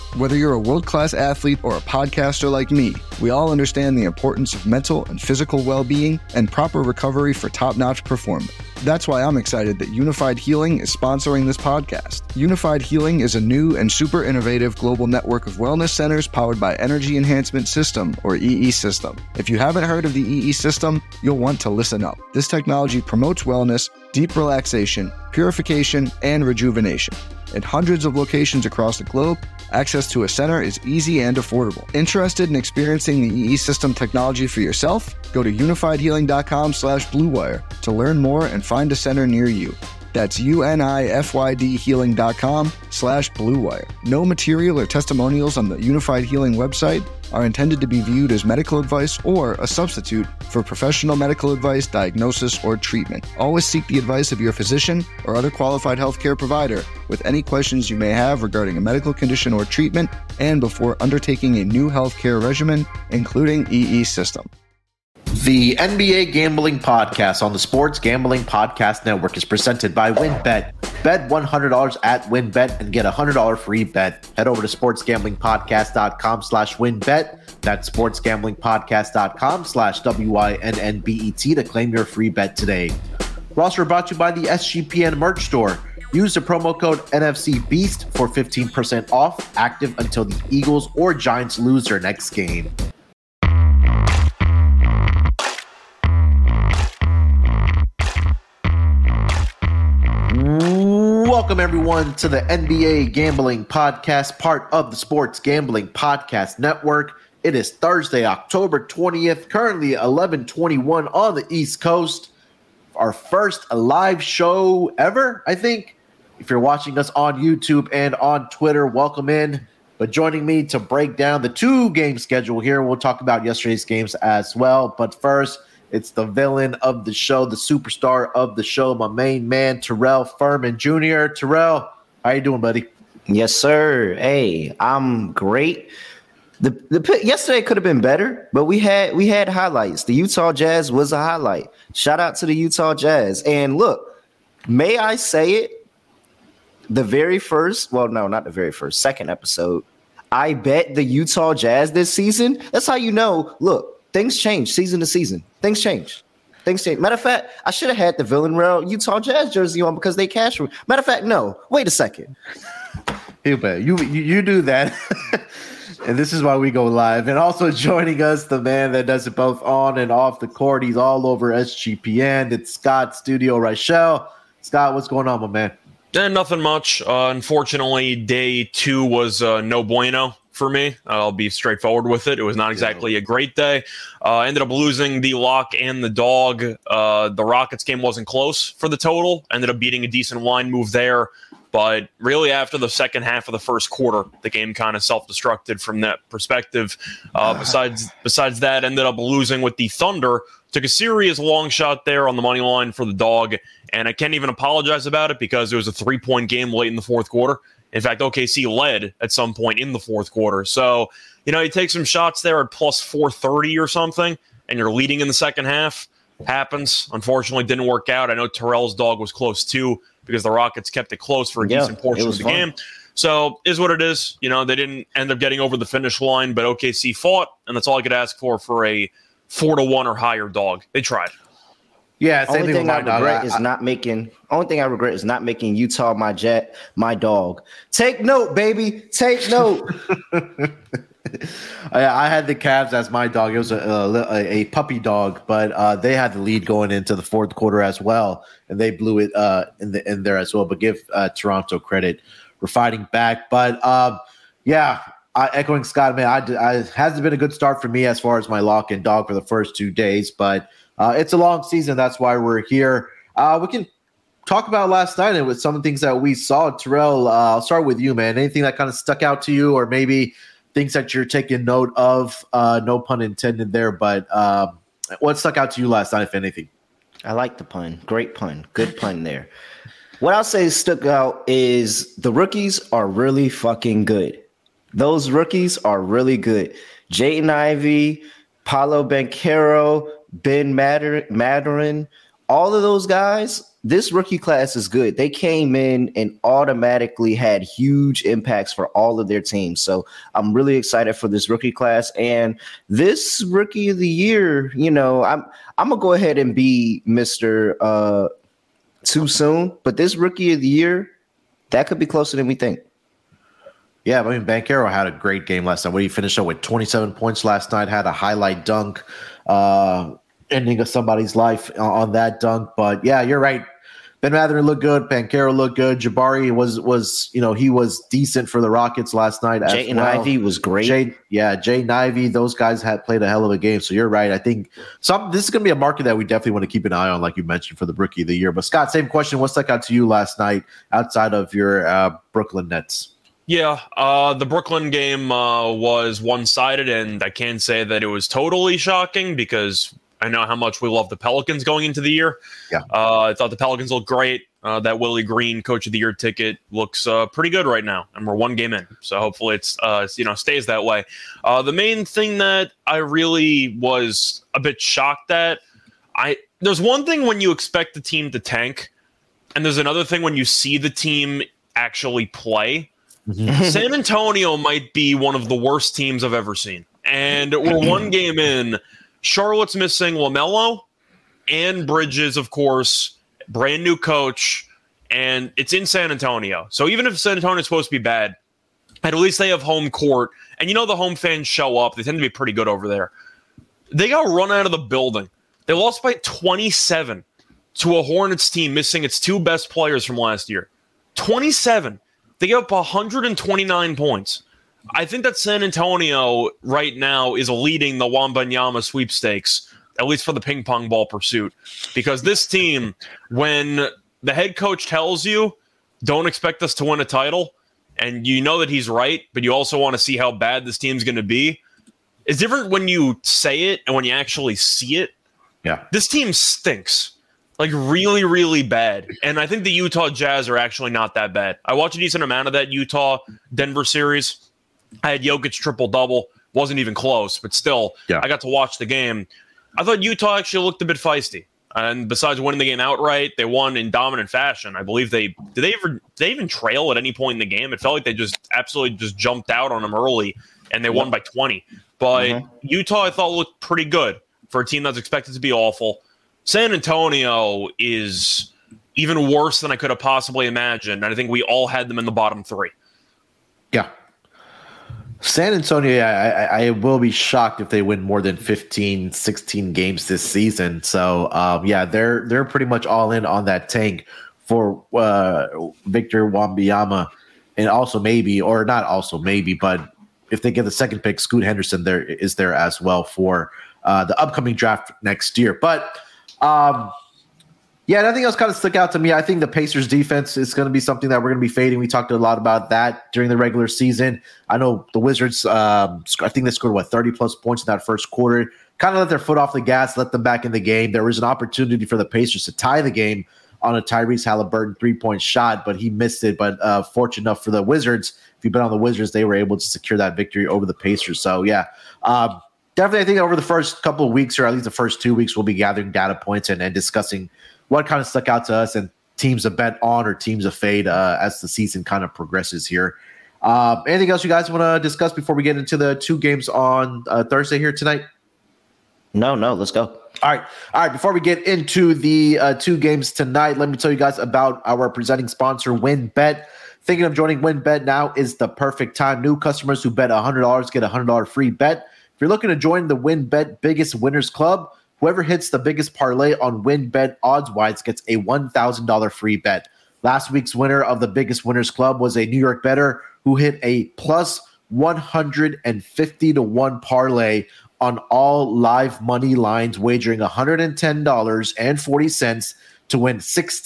Whether you're a world-class athlete or a podcaster like me, we all understand the importance of mental and physical well-being and proper recovery for top-notch performance. That's why I'm excited that Unified Healing is sponsoring this podcast. Unified Healing is a new and super innovative global network of wellness centers powered by Energy Enhancement System, or EE System. If you haven't heard of the EE System, you'll want to listen up. This technology promotes wellness, deep relaxation, purification, and rejuvenation. In hundreds of locations across the globe, access to a center is easy and affordable. Interested in experiencing the EE System technology for yourself? Go to unifiedhealing.com/bluewire to learn more and find a center near you. That's unifydhealing.com/bluewire. No material or testimonials on the Unified Healing website are intended to be viewed as medical advice or a substitute for professional medical advice, diagnosis, or treatment. Always seek the advice of your physician or other qualified healthcare provider with any questions you may have regarding a medical condition or treatment and before undertaking a new healthcare regimen, including EE System. The NBA Gambling Podcast on the Sports Gambling Podcast Network is presented by WynnBET. Bet $100 at WynnBET and get a $100 free bet. Head over to sportsgamblingpodcast.com/WynnBET. That's sportsgamblingpodcast.com/WYNNBET to claim your free bet today. We're also brought to you by the SGPN merch store. Use the promo code NFCBEAST for 15% off, active until the Eagles or Giants lose their next game. Welcome, everyone, to the NBA Gambling Podcast, part of the Sports Gambling Podcast Network. It is Thursday, October 20th, currently 11:21 on the East Coast. Our first live show ever, I think. If you're watching us on YouTube and on Twitter, welcome in. But joining me to break down the two-game schedule here, we'll talk about yesterday's games as well. But first, it's the villain of the show, the superstar of the show, my main man, Terrell Furman Jr. Terrell, how you doing, buddy? Yes, sir. Hey, I'm great. The yesterday could have been better, but we had highlights. The Utah Jazz was a highlight. Shout out to the Utah Jazz. And look, may I say it? The very first, well, no, not the very first, second episode, I bet the Utah Jazz this season. That's how you know, look, things change season to season. Things change. Matter of fact, I should have had the Villain Rail Utah Jazz jersey on because they cashed me. Matter of fact, no. Wait a second. You do that. And this is why we go live. And also joining us, the man that does it both on and off the court. He's all over SGPN. It's Scott Studio Reichel. Scott, what's going on, my man? Nothing much. Unfortunately, day two was no bueno for me. I'll be straightforward with it. It was not exactly a great day. Ended up losing the lock and the dog. The Rockets game wasn't close for the total. Ended up beating a decent line move there. But really, after the second half of the first quarter, the game kind of self-destructed from that perspective. Besides that, ended up losing with the Thunder. Took a serious long shot there on the money line for the dog. And I can't even apologize about it because it was a 3-point game late in the fourth quarter. In fact, OKC led at some point in the fourth quarter. So, you take some shots there at plus 430 or something, and you're leading in the second half. Happens. Unfortunately, didn't work out. I know Terrell's dog was close too because the Rockets kept it close for a decent portion of the game. So, is what it is. They didn't end up getting over the finish line, but OKC fought, and that's all I could ask for a 4-1 or higher dog. They tried. Yeah, only thing I regret is not making Utah my dog. Take note, baby. Take note. I had the Cavs as my dog. It was a puppy dog, but they had the lead going into the fourth quarter as well, and they blew it in there as well. But give Toronto credit for fighting back. But echoing Scott, man, it hasn't been a good start for me as far as my lock and dog for the first 2 days, but it's a long season. That's why we're here. We can talk about last night and with some of the things that we saw. Terrell, I'll start with you, man. Anything that kind of stuck out to you, or maybe things that you're taking note of? No pun intended there, but what stuck out to you last night, if anything? I like the pun. Great pun. Good pun there. What I'll say stuck out is the rookies are really fucking good. Those rookies are really good. Jaden Ivey, Paolo Banchero, Ben Mathurin, all of those guys, this rookie class is good. They came in and automatically had huge impacts for all of their teams. So I'm really excited for this rookie class. And this rookie of the year, I'm gonna go ahead and be Mr. Too soon, but this rookie of the year, that could be closer than we think. Yeah, I mean, Banchero had a great game last night. He finished up with 27 points last night, had a highlight dunk, ending of somebody's life on that dunk. But yeah, you're right. Ben Mathurin looked good. Banchero looked good. Jabari was he was decent for the Rockets last night as Jaden well. Ivey was great. Jaden Ivey, those guys had played a hell of a game. So you're right. I think this is going to be a market that we definitely want to keep an eye on, like you mentioned, for the Rookie of the Year. But Scott, same question. What stuck out to you last night outside of your Brooklyn Nets? Yeah, the Brooklyn game was one-sided, and I can't say that it was totally shocking because I know how much we love the Pelicans going into the year. Yeah, I thought the Pelicans looked great. That Willie Green Coach of the Year ticket looks pretty good right now, and we're one game in, so hopefully it's stays that way. The main thing that I really was a bit shocked at, there's one thing when you expect the team to tank, and there's another thing when you see the team actually play. Mm-hmm. San Antonio might be one of the worst teams I've ever seen, and we're one game in. Charlotte's missing LaMelo and Bridges, of course, brand new coach, and it's in San Antonio. So even if San Antonio is supposed to be bad, at least they have home court. And the home fans show up. They tend to be pretty good over there. They got run out of the building. They lost by 27 to a Hornets team missing its two best players from last year. 27. They gave up 129 points. I think that San Antonio right now is leading the Wembanyama sweepstakes, at least for the ping pong ball pursuit, because this team, when the head coach tells you, don't expect us to win a title, and you know that he's right, but you also want to see how bad this team's going to be, it's different when you say it and when you actually see it. Yeah. This team stinks. Like, really, really bad. And I think the Utah Jazz are actually not that bad. I watched a decent amount of that Utah-Denver series. I had Jokic triple-double. Wasn't even close, but still, yeah. I got to watch the game. I thought Utah actually looked a bit feisty. And besides winning the game outright, they won in dominant fashion. I believe did they even trail at any point in the game? It felt like they just absolutely just jumped out on them early, and they won by 20. But Utah, I thought, looked pretty good for a team that's expected to be awful. San Antonio is even worse than I could have possibly imagined, and I think we all had them in the bottom three. Yeah. San Antonio, I will be shocked if they win more than 15, 16 games this season. So, they're pretty much all in on that tank for Victor Wembanyama, and also maybe, or not also maybe, but if they get the second pick, Scoot Henderson is there as well for the upcoming draft next year. But nothing else kind of stuck out to me. I think the Pacers defense is going to be something that we're going to be fading. We talked a lot about that during the regular season. I know the Wizards, I think they scored 30-plus points in that first quarter. Kind of let their foot off the gas, let them back in the game. There was an opportunity for the Pacers to tie the game on a Tyrese Halliburton three-point shot, but he missed it. But fortunate enough for the Wizards, if you bet on the Wizards, they were able to secure that victory over the Pacers. So, definitely I think over the first couple of weeks, or at least the first 2 weeks, we'll be gathering data points and discussing what kind of stuck out to us and teams to bet on or teams to fade as the season kind of progresses here. Anything else you guys want to discuss before we get into the two games on Thursday here tonight? No, let's go. All right. Before we get into the two games tonight, let me tell you guys about our presenting sponsor, WynnBET. Thinking of joining WynnBET now is the perfect time. New customers who bet $100 get a $100 free bet. If you're looking to join the WynnBET Biggest Winners Club, whoever hits the biggest parlay on WynnBET odds-wise gets a $1,000 free bet. Last week's winner of the Biggest Winners Club was a New York bettor who hit a plus 150-1 parlay on all live money lines, wagering $110.40 to win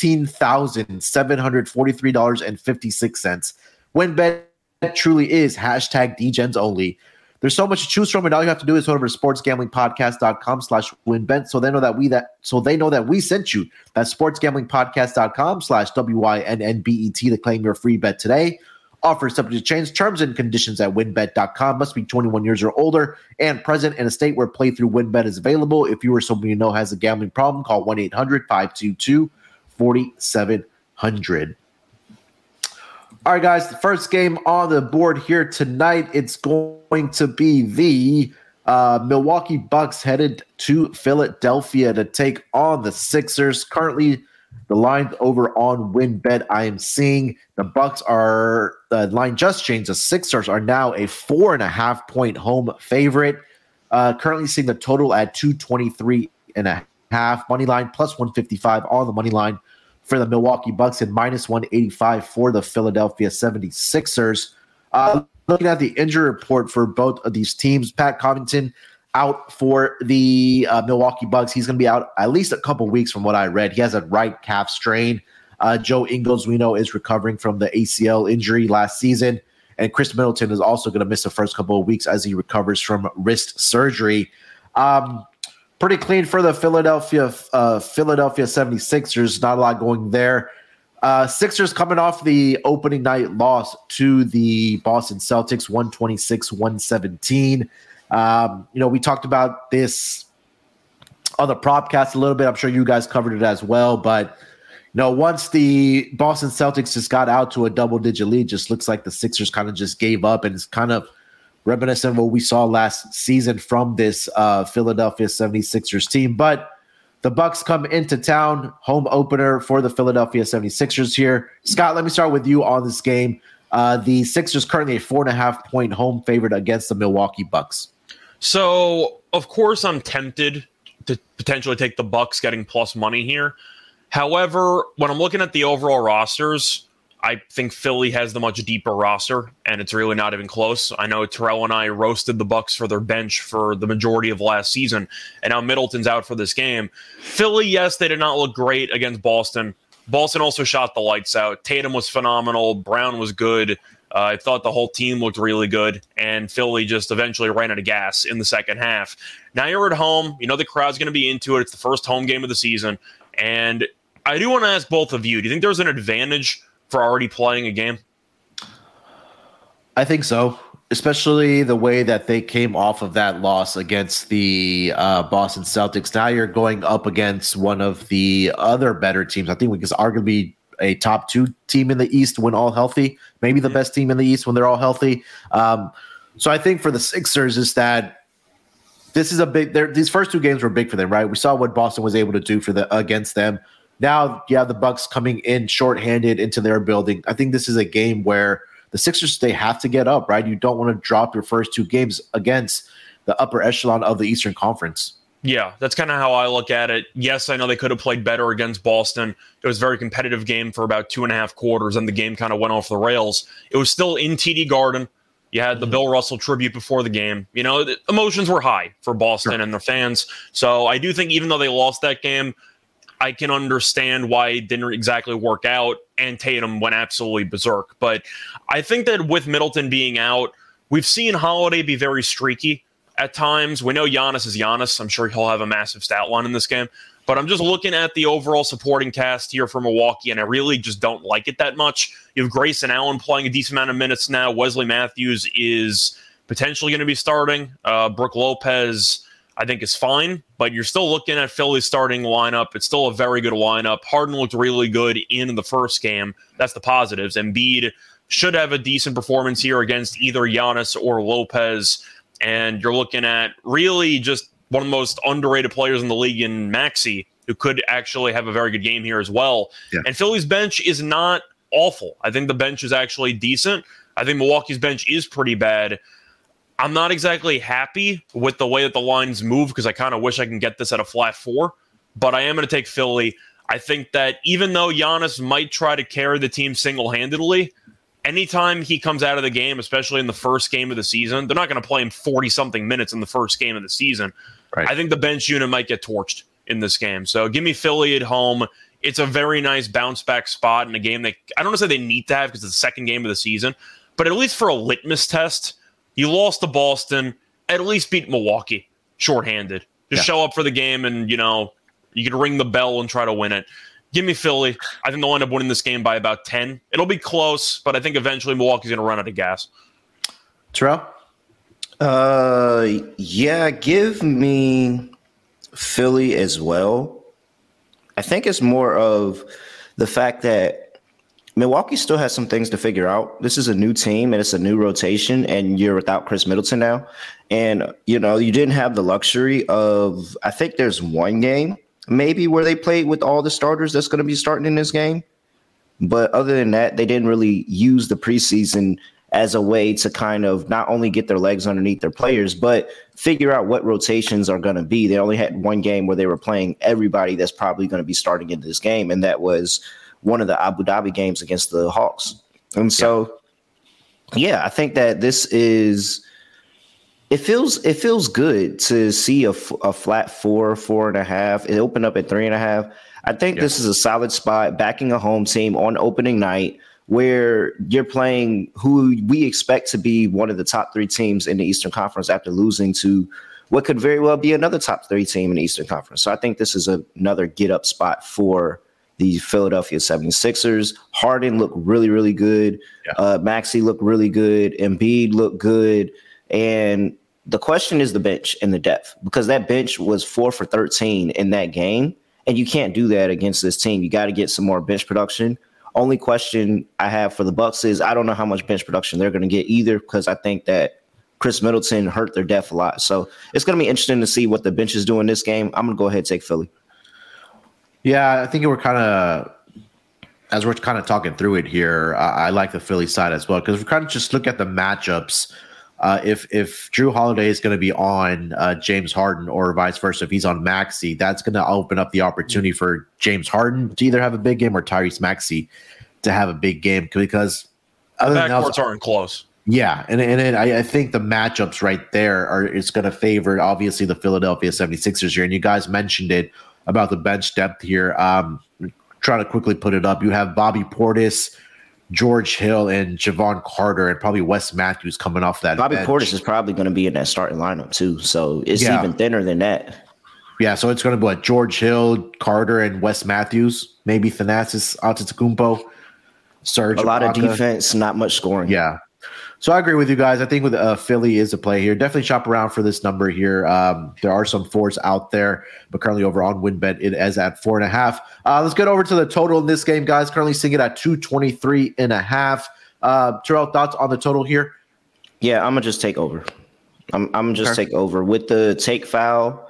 $16,743.56. WynnBET truly is #DGens only. There's so much to choose from, and all you have to do is go over to sportsgamblingpodcast.com/WynnBET so they know that we sent you. That's sportsgamblingpodcast.com/WYNNBET to claim your free bet today. Offer subject to change. Terms and conditions at winbet.com. Must be 21 years or older and present in a state where playthrough WinBet is available. If you or someone you know has a gambling problem, call 1-800-522-4700. All right, guys, the first game on the board here tonight, it's going to be the Milwaukee Bucks headed to Philadelphia to take on the Sixers. Currently, the line over on WinBet, I am seeing the line just changed. The Sixers are now a 4.5-point home favorite. Currently seeing the total at 223.5 money line, plus 155 on the money line for the Milwaukee Bucks and minus 185 for the Philadelphia 76ers. Looking at the injury report for both of these teams, Pat Connaughton out for the Milwaukee Bucks. He's going to be out at least a couple weeks from what I read. He has a right calf strain. Joe Ingles, we know, is recovering from the ACL injury last season. And Chris Middleton is also going to miss the first couple of weeks as he recovers from wrist surgery. Pretty clean for the Philadelphia 76ers. Not a lot going there. Sixers coming off the opening night loss to the Boston Celtics, 126-117. We talked about this on the Propcast a little bit. I'm sure you guys covered it as well. But, once the Boston Celtics just got out to a double-digit lead, just looks like the Sixers kind of just gave up. And it's kind of reminiscent of what we saw last season from this Philadelphia 76ers team. But the Bucks come into town, home opener for the Philadelphia 76ers here. Scott, let me start with you on this game. The Sixers currently a 4.5-point home favorite against the Milwaukee Bucks. So, of course, I'm tempted to potentially take the Bucks getting plus money here. However, when I'm looking at the overall rosters, I think Philly has the much deeper roster, and it's really not even close. I know Terrell and I roasted the Bucks for their bench for the majority of last season, and now Middleton's out for this game. Philly, yes, they did not look great against Boston. Boston also shot the lights out. Tatum was phenomenal. Brown was good. I thought the whole team looked really good, and Philly just eventually ran out of gas in the second half. Now you're at home. The crowd's going to be into it. It's the first home game of the season, and I do want to ask both of you, do you think there's an advantage for already playing a game? I think so, especially the way that they came off of that loss against the Boston Celtics. Now you're going up against one of the other better teams. I think we can arguably a top 2 team in the East when all healthy, maybe the best team in the East when they're all healthy. So I think for the Sixers is that this is a big. These first 2 games were big for them, right? We saw what Boston was able to do against them. Now you have the Bucks coming in shorthanded into their building. I think this is a game where the Sixers, they have to get up, right? You don't want to drop your first 2 games against the upper echelon of the Eastern Conference. Yeah, that's kind of how I look at it. Yes, I know they could have played better against Boston. It was a very competitive game for about 2.5 quarters, and the game kind of went off the rails. It was still in TD Garden. You had the Bill Russell tribute before the game. The emotions were high for Boston and their fans. So I do think even though they lost that game, I can understand why it didn't exactly work out, and Tatum went absolutely berserk. But I think that with Middleton being out, we've seen Holiday be very streaky at times. We know Giannis is Giannis. I'm sure he'll have a massive stat line in this game. But I'm just looking at the overall supporting cast here for Milwaukee, and I really just don't like it that much. You have Grayson Allen playing a decent amount of minutes now. Wesley Matthews is potentially going to be starting. Brook Lopez, I think, is fine, but you're still looking at Philly's starting lineup. It's still a very good lineup. Harden looked really good in the first game. That's the positives. Embiid should have a decent performance here against either Giannis or Lopez. And you're looking at really just one of the most underrated players in the league in Maxey, who could actually have a very good game here as well. Yeah. And Philly's bench is not awful. I think the bench is actually decent. I think Milwaukee's bench is pretty bad. I'm not exactly happy with the way that the lines move because I kind of wish I can get this at a flat 4, but I am going to take Philly. I think that even though Giannis might try to carry the team single-handedly, anytime he comes out of the game, especially in the first game of the season, they're not going to play him 40-something minutes in the first game of the season. Right. I think the bench unit might get torched in this game. So give me Philly at home. It's a very nice bounce-back spot in a game that I don't want to say they need to have because it's the second game of the season, but at least for a litmus test, you lost to Boston, at least beat Milwaukee shorthanded. Just show up for the game and, you can ring the bell and try to win it. Give me Philly. I think they'll end up winning this game by about 10. It'll be close, but I think eventually Milwaukee's going to run out of gas. Terrell? Yeah, give me Philly as well. I think it's more of the fact that Milwaukee still has some things to figure out. This is a new team and it's a new rotation, and you're without Chris Middleton now. And, you didn't have the luxury of, I think there's one game maybe where they played with all the starters that's going to be starting in this game. But other than that, they didn't really use the preseason as a way to kind of not only get their legs underneath their players, but figure out what rotations are going to be. They only had one game where they were playing everybody that's probably going to be starting in this game, and that was one of the Abu Dhabi games against the Hawks. And so, I think that this is – it feels good to see a flat 4.5. It opened up at 3.5. I think this is a solid spot, backing a home team on opening night, where you're playing who we expect to be one of the top 3 teams in the Eastern Conference after losing to what could very well be another top 3 team in the Eastern Conference. So I think this is another get-up spot for the Philadelphia 76ers. Harden looked really, really good. Maxey looked really good. Embiid looked good. And the question is the bench and the depth, because that bench was 4 for 13 in that game, and you can't do that against this team. You got to get some more bench production. Only question I have for the Bucks is I don't know how much bench production they're going to get either, because I think that Chris Middleton hurt their depth a lot. So it's going to be interesting to see what the bench is doing this game. I'm going to go ahead and take Philly. Yeah, I think as we're kind of talking through it here, I like the Philly side as well, because we kind of just look at the matchups. If Drew Holiday is going to be on James Harden, or vice versa, if he's on Maxey, that's going to open up the opportunity for James Harden to either have a big game or Tyrese Maxey to have a big game, because the backcourts aren't close. Yeah, and I think the matchups right there it's going to favor, obviously, the Philadelphia 76ers here. And you guys mentioned it about the bench depth here. Trying to quickly put it up. You have Bobby Portis, George Hill, and Javon Carter, and probably Wes Matthews coming off that Bobby bench. Portis is probably going to be in that starting lineup too, so it's even thinner than that. Yeah, so it's going to be George Hill, Carter, and Wes Matthews, maybe Thanasis Antetokounmpo, Serge a lot Ibaka. of defense, not much scoring. Yeah. So I agree with you guys. I think with Philly is a play here. Definitely shop around for this number here. There are some 4s out there, but currently over on WinBet, it is at 4.5. Let's get over to the total in this game, guys. Currently seeing it at 223.5. Terrell, thoughts on the total here? Yeah, I'm gonna just take over. I'm gonna just take over with the take foul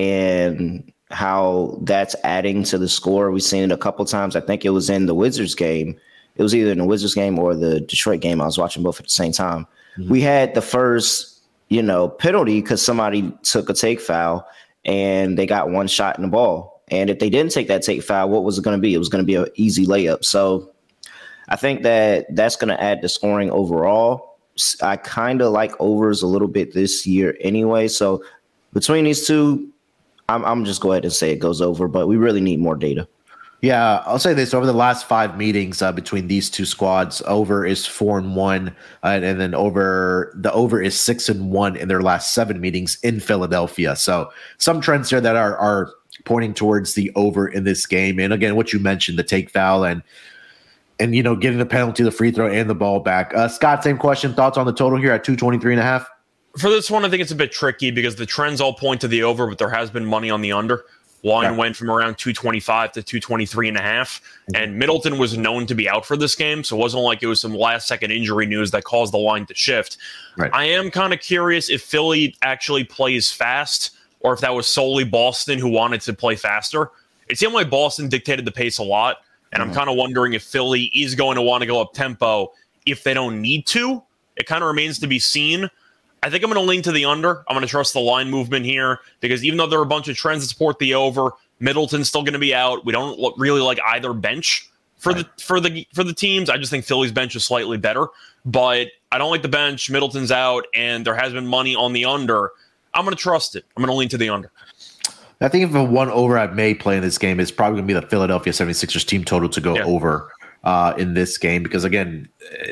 and how that's adding to the score. We've seen it a couple times. I think it was in the Wizards game. It was either in the Wizards game or the Detroit game. I was watching both at the same time. Mm-hmm. We had the first, penalty because somebody took a take foul and they got one shot in the ball. And if they didn't take that take foul, what was it going to be? It was going to be an easy layup. So I think that's going to add to scoring overall. I kind of like overs a little bit this year anyway. So between these two, I'm just go ahead and say it goes over, but we really need more data. Yeah, I'll say this. Over the last 5 meetings between these two squads, over is 4-1, and then the over is 6-1 in their last 7 meetings in Philadelphia. So some trends here that are pointing towards the over in this game. And again, what you mentioned, the take foul and getting the penalty, the free throw, and the ball back. Scott, same question. Thoughts on the total here at 223.5? For this one, I think it's a bit tricky because the trends all point to the over, but there has been money on the under. Line went from around 225 to 223.5, and Middleton was known to be out for this game, so it wasn't like it was some last-second injury news that caused the line to shift. Right. I am kind of curious if Philly actually plays fast or if that was solely Boston who wanted to play faster. It seemed like Boston dictated the pace a lot, and I'm kind of wondering if Philly is going to want to go up-tempo if they don't need to. It kind of remains to be seen. I think I'm going to lean to the under. I'm going to trust the line movement here because even though there are a bunch of trends that support the over, Middleton's still going to be out. We don't really like either bench for the teams. I just think Philly's bench is slightly better, but I don't like the bench. Middleton's out, and there has been money on the under. I'm going to trust it. I'm going to lean to the under. I think if a one over I may play in this game, it's probably going to be the Philadelphia 76ers team total to go over in this game because, again,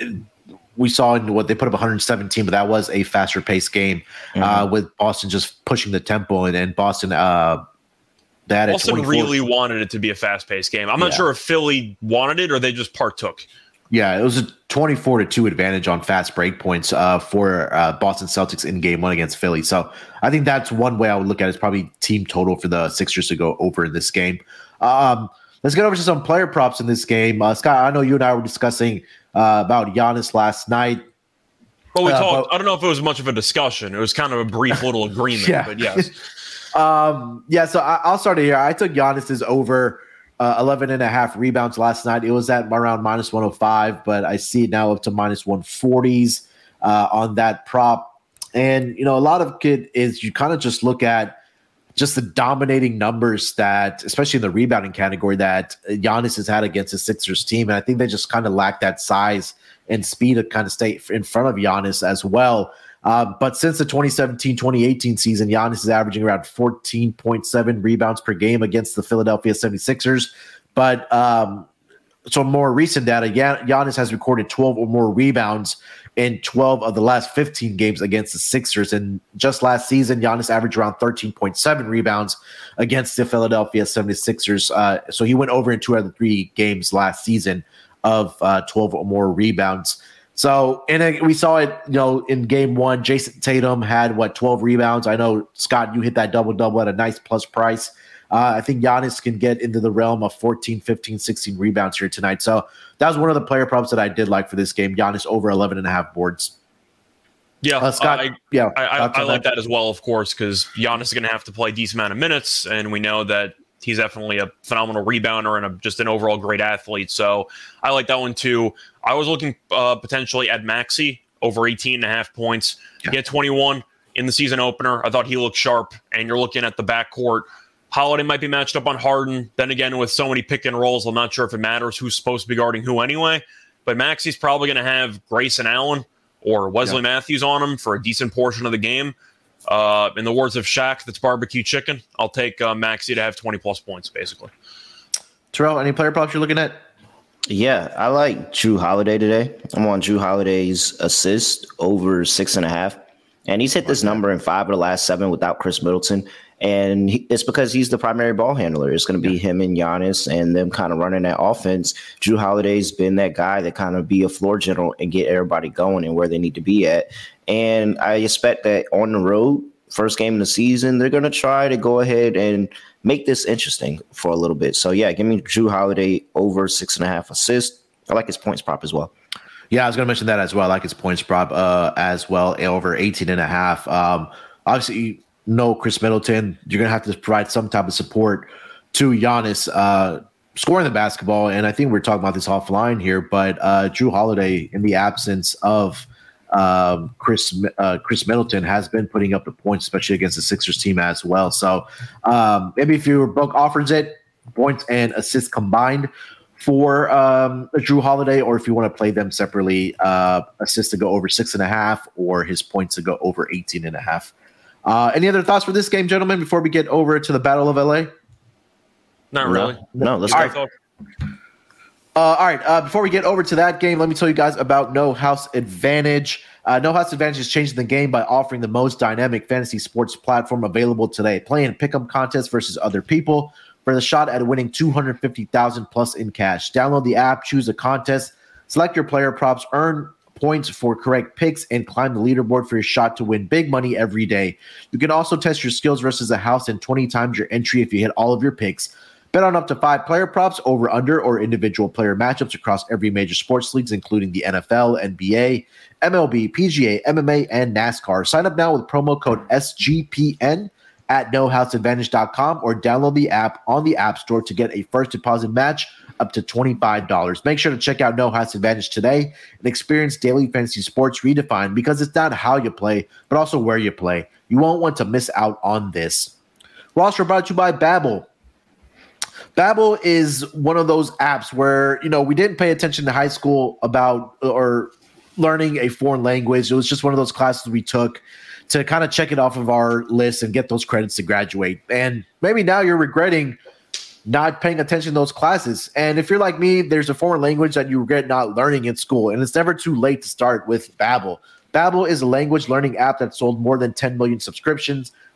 we saw in what they put up 117, but that was a faster paced game with Boston just pushing the tempo and Boston They had Boston really wanted it to be a fast-paced game. I'm not sure if Philly wanted it or they just partook. Yeah, it was a 24-2 advantage on fast break points for Boston Celtics in game one against Philly. So I think that's one way I would look at it. It's probably team total for the Sixers to go over in this game. Let's get over to some player props in this game. Scott, I know you and I were discussing about Giannis last night. Well, we talked. I don't know if it was much of a discussion. It was kind of a brief little agreement, but yes. So I'll start it here. I took Giannis's over 11.5 rebounds last night. It was at around minus 105, but I see it now up to minus 140s on that prop. And, a lot of it is you kind of just look at just the dominating numbers that, especially in the rebounding category, that Giannis has had against the Sixers team. And I think they just kind of lack that size and speed to kind of stay in front of Giannis as well. But since the 2017-2018 season, Giannis is averaging around 14.7 rebounds per game against the Philadelphia 76ers. But so more recent data, Giannis has recorded 12 or more rebounds in 12 of the last 15 games against the Sixers. And just last season, Giannis averaged around 13.7 rebounds against the Philadelphia 76ers. So he went over in 2 out of the 3 games last season of 12 or more rebounds. So, and we saw it, in game one, Jason Tatum had 12 rebounds. I know, Scott, you hit that double-double at a nice plus price. I think Giannis can get into the realm of 14, 15, 16 rebounds here tonight. So that was one of the player props that I did like for this game. Giannis over 11.5 boards. Yeah, Scott. I like that as well, of course, because Giannis is going to have to play a decent amount of minutes, and we know that he's definitely a phenomenal rebounder and just an overall great athlete. So I like that one too. I was looking potentially at Maxey over 18.5 points. Yeah. He had 21 in the season opener. I thought he looked sharp, and you're looking at the backcourt. Holiday might be matched up on Harden. Then again, with so many pick and rolls, I'm not sure if it matters who's supposed to be guarding who anyway. But Maxey's probably going to have Grayson Allen or Wesley Matthews on him for a decent portion of the game. In the words of Shaq, that's barbecue chicken. I'll take Maxey to have 20-plus points, basically. Terrell, any player props you're looking at? Yeah, I like Jrue Holiday today. I'm on Jrue Holiday's assist over 6.5. And he's hit this number in 5 of the last 7 without Chris Middleton. And it's because he's the primary ball handler. It's going to be him and Giannis and them kind of running that offense. Jrue Holiday's been that guy that kind of be a floor general and get everybody going and where they need to be at. And I expect that on the road, first game of the season, they're going to try to go ahead and make this interesting for a little bit. So, yeah, give me Jrue Holiday over 6.5 assists. I like his points prop as well. Yeah, I was going to mention that as well. I like his points prop as well, over 18.5. Obviously, no Chris Middleton. You're going to have to provide some type of support to Giannis scoring the basketball. And I think we're talking about this offline here, but Jrue Holiday, in the absence of Chris Middleton, has been putting up the points, especially against the Sixers team as well. So maybe if your book offers it, points and assists combined for Jrue Holiday, or if you want to play them separately, assists to go over 6.5 or his points to go over 18.5. Any other thoughts for this game, gentlemen, before we get over to the Battle of LA? Not really. No, let's go. All right. Before we get over to that game, let me tell you guys about No House Advantage. No House Advantage is changing the game by offering the most dynamic fantasy sports platform available today. Play in pick'em contests versus other people for the shot at winning $250,000 plus in cash. Download the app, choose a contest, select your player props, earn points for correct picks, and climb the leaderboard for your shot to win big money every day. You can also test your skills versus a house and 20 times your entry if you hit all of your picks. Bet on up to 5 player props, over, under, or individual player matchups across every major sports leagues, including the NFL, NBA, MLB, PGA, MMA, and NASCAR. Sign up now with promo code SGPN at nohouseadvantage.com or download the app on the App Store to get a first deposit match up to $25. Make sure to check out No House Advantage today and experience daily fantasy sports redefined, because it's not how you play, but also where you play. You won't want to miss out on this. Roster brought to you by Babbel. Babbel is one of those apps where, we didn't pay attention to high school about or learning a foreign language. It was just one of those classes we took to kind of check it off of our list and get those credits to graduate. And maybe now you're regretting not paying attention to those classes. And if you're like me, there's a foreign language that you regret not learning in school, and it's never too late to start with Babbel. Babbel is a language learning app that sold more than 10 million subscriptions.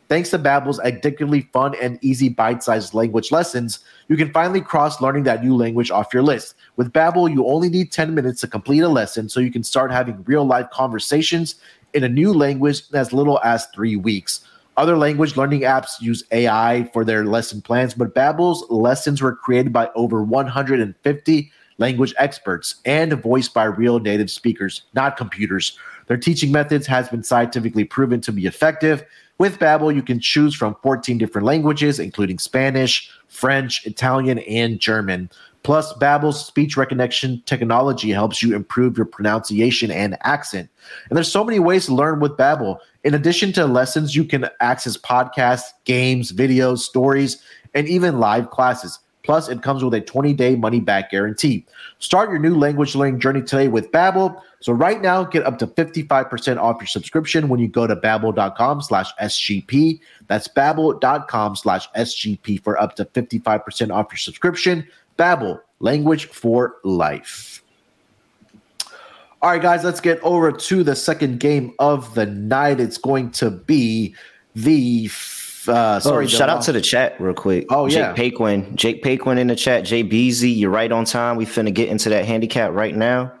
Thanks to Babbel's addictively fun and easy bite-sized language lessons, you can finally cross learning that new language off your list. With Babbel, you only need 10 minutes to complete a lesson, so you can start having real-life conversations in a new language in as little as 3 weeks. Other language learning apps use AI for their lesson plans, but Babbel's lessons were created by over 150 language experts and voiced by real native speakers, not computers. Their teaching methods has been scientifically proven to be effective. With Babbel, you can choose from 14 different languages, including Spanish, French, Italian, and German. Plus, Babbel's speech recognition technology helps you improve your pronunciation and accent. And there's so many ways to learn with Babbel. In addition to lessons, you can access podcasts, games, videos, stories, and even live classes. Plus, it comes with a 20-day money-back guarantee. Start your new language learning journey today with Babbel. So right now, get up to 55% off your subscription when you go to babbel.com/SGP. That's babbel.com/SGP for up to 55% off your subscription. Babbel, language for life. All right, guys, let's get over to the second game of the night. It's going to be the shout out to the chat real quick. Oh, yeah. Jake Paquin in the chat. Jay Beezy, you're right on time. We finna get into that handicap right now.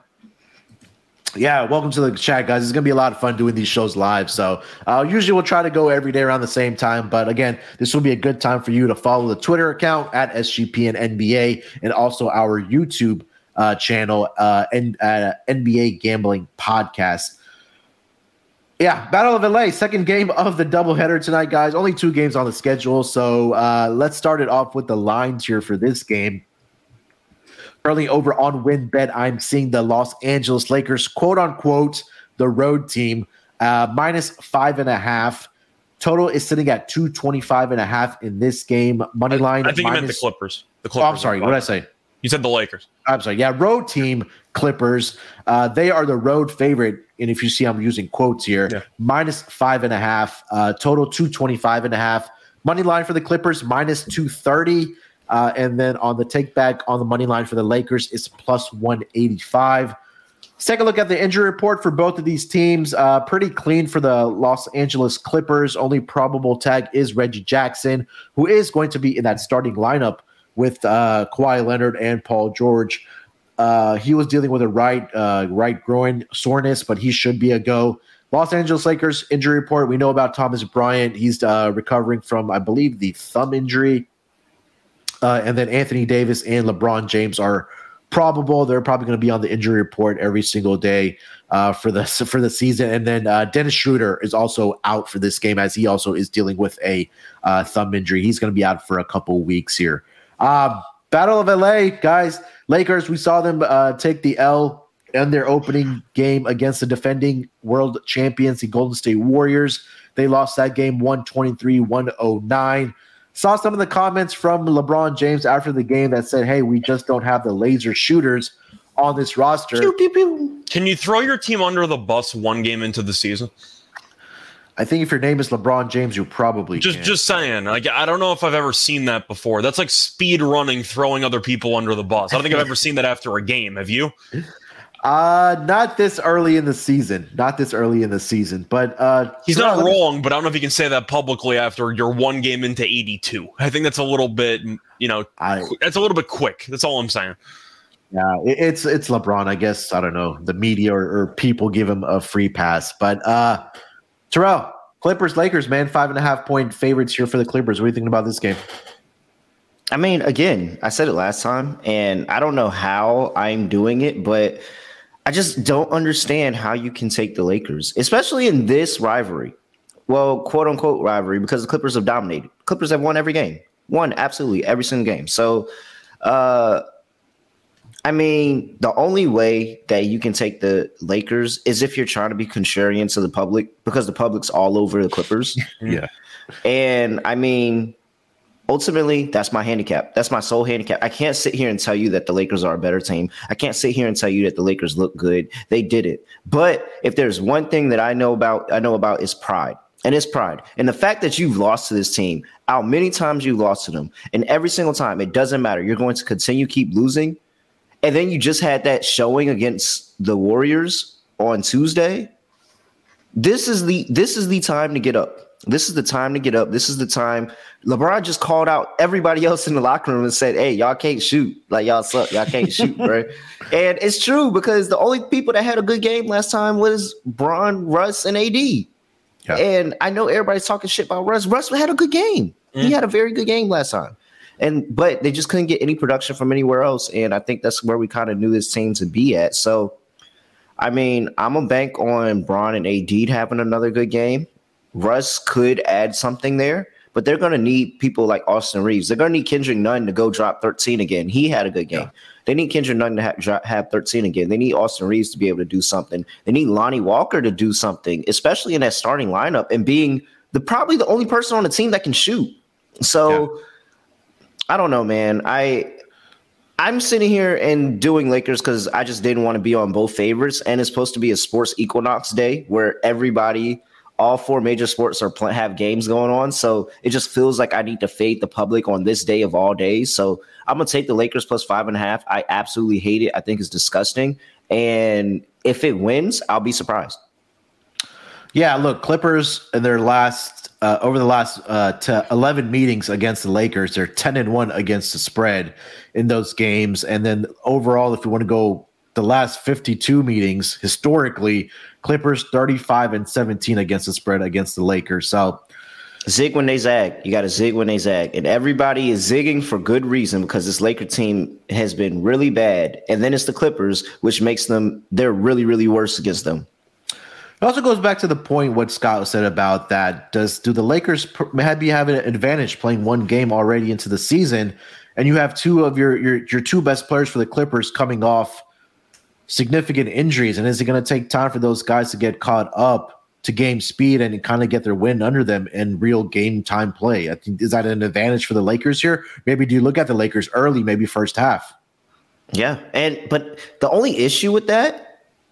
Yeah, welcome to the chat, guys. It's going to be a lot of fun doing these shows live. So usually we'll try to go every day around the same time. But again, this will be a good time for you to follow the Twitter account at SGP and NBA and also our YouTube channel and NBA Gambling Podcast. Yeah, Battle of LA, second game of the doubleheader tonight, guys. Only 2 games on the schedule. So let's start it off with the lines here for this game. Currently over on WinBet, I'm seeing the Los Angeles Lakers, quote unquote, the road team, minus 5.5. Total is sitting at 225.5 in this game. Money line. I think you meant the Clippers. Oh, I'm sorry. What did I say? You said the Lakers. I'm sorry. Yeah, road team Clippers. They are the road favorite. And if you see, I'm using quotes here, minus 5.5. Total 225.5. Money line for the Clippers, minus 230. And then on the take back on the money line for the Lakers, it's plus 185. Let's take a look at the injury report for both of these teams. Pretty clean for the Los Angeles Clippers. Only probable tag is Reggie Jackson, who is going to be in that starting lineup with Kawhi Leonard and Paul George. He was dealing with a right groin soreness, but he should be a go. Los Angeles Lakers injury report. We know about Thomas Bryant. He's recovering from, I believe, the thumb injury. And then Anthony Davis and LeBron James are probable. They're probably going to be on the injury report every single day for the season. And then Dennis Schroeder is also out for this game, as he also is dealing with a thumb injury. He's going to be out for a couple weeks here. Battle of LA, guys. Lakers, we saw them take the L in their opening game against the defending world champions, the Golden State Warriors. They lost that game 123-109. Saw some of the comments from LeBron James after the game that said, hey, we just don't have the laser shooters on this roster. Pew, pew, pew. Can you throw your team under the bus one game into the season? I think if your name is LeBron James, you probably can. Just saying. Like, I don't know if I've ever seen that before. That's like speed running, throwing other people under the bus. I don't think I've ever seen that after a game. Have you? Not this early in the season. But he's not wrong, but I don't know if you can say that publicly after you're one game into 82. I think that's a little bit, that's a little bit quick. That's all I'm saying. Yeah, it's LeBron, I guess. I don't know. The media or people give him a free pass. But Terrell, Clippers, Lakers, man, 5.5 point favorites here for the Clippers. What are you thinking about this game? I mean, again, I said it last time, and I don't know how I'm doing it, but I just don't understand how you can take the Lakers, especially in this rivalry. Well, quote unquote rivalry, because the Clippers have dominated. Clippers have won every game. Won absolutely every single game. So, I mean, the only way that you can take the Lakers is if you're trying to be contrarian to the public, because the public's all over the Clippers. Yeah. And I mean, ultimately, that's my handicap. That's my sole handicap. I can't sit here and tell you that the Lakers are a better team. I can't sit here and tell you that the Lakers look good. They did it. But if there's one thing that I know about is pride. And it's pride. And the fact that you've lost to this team, how many times you've lost to them, and every single time, it doesn't matter. You're going to continue keep losing. And then you just had that showing against the Warriors on Tuesday. This is the time to get up. This is the time to get up. This is the time. LeBron just called out everybody else in the locker room and said, hey, y'all can't shoot. Like, y'all suck. Y'all can't shoot, bro. And it's true because the only people that had a good game last time was Bron, Russ, and AD. Yeah. And I know everybody's talking shit about Russ. Russ had a good game. He had a very good game last time. But they just couldn't get any production from anywhere else. And I think that's where we kind of knew this team to be at. So, I mean, I'm a bank on Bron and AD having another good game. Russ could add something there, but they're going to need people like Austin Reeves. They're going to need Kendrick Nunn to go drop 13 again. He had a good game. Yeah. They need Kendrick Nunn to have 13 again. They need Austin Reeves to be able to do something. They need Lonnie Walker to do something, especially in that starting lineup and being probably the only person on the team that can shoot. So I don't know, man. I'm sitting here and doing Lakers because I just didn't want to be on both favorites. And it's supposed to be a sports equinox day where all four major sports have games going on. So it just feels like I need to fade the public on this day of all days. So I'm going to take the Lakers plus 5.5. I absolutely hate it. I think it's disgusting. And if it wins, I'll be surprised. Yeah, look, Clippers in their over the last 11 meetings against the Lakers, they're 10-1 against the spread in those games. And then overall, if you want to go the last 52 meetings historically, Clippers 35-17 against the spread against the Lakers. So zig when they zag. You got to zig when they zag. And everybody is zigging for good reason because this Laker team has been really bad. And then it's the Clippers, which makes they're really, really worse against them. It also goes back to the point what Scott said about that. Do the Lakers maybe have an advantage playing one game already into the season, and you have two of your two best players for the Clippers coming off significant injuries? And is it going to take time for those guys to get caught up to game speed and kind of get their wind under them in real game time play? I think, is that an advantage for the Lakers here? Maybe do you look at the Lakers early, maybe first half? Yeah, but the only issue with that,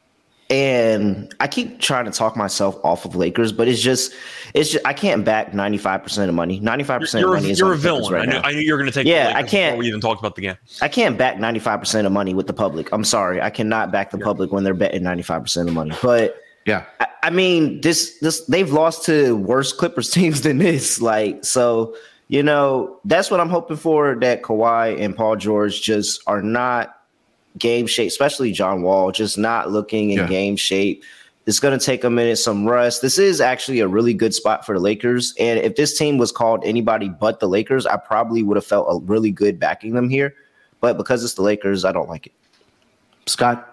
and I keep trying to talk myself off of Lakers, but it's just I can't back 95% of money. 95% of money is you're a villain. Right I knew you were going to take. Yeah, I can't. Before we even talked about the game. I can't back 95% of money with the public. I'm sorry, I cannot back the public when they're betting 95% of money. But yeah, I mean this they've lost to worse Clippers teams than this. Like, so you know that's what I'm hoping for, that Kawhi and Paul George just are not game shape, especially John Wall, just not looking in game shape. It's going to take a minute, some rest. This is actually a really good spot for the Lakers. And if this team was called anybody but the Lakers, I probably would have felt really good backing them here. But because it's the Lakers, I don't like it. Scott?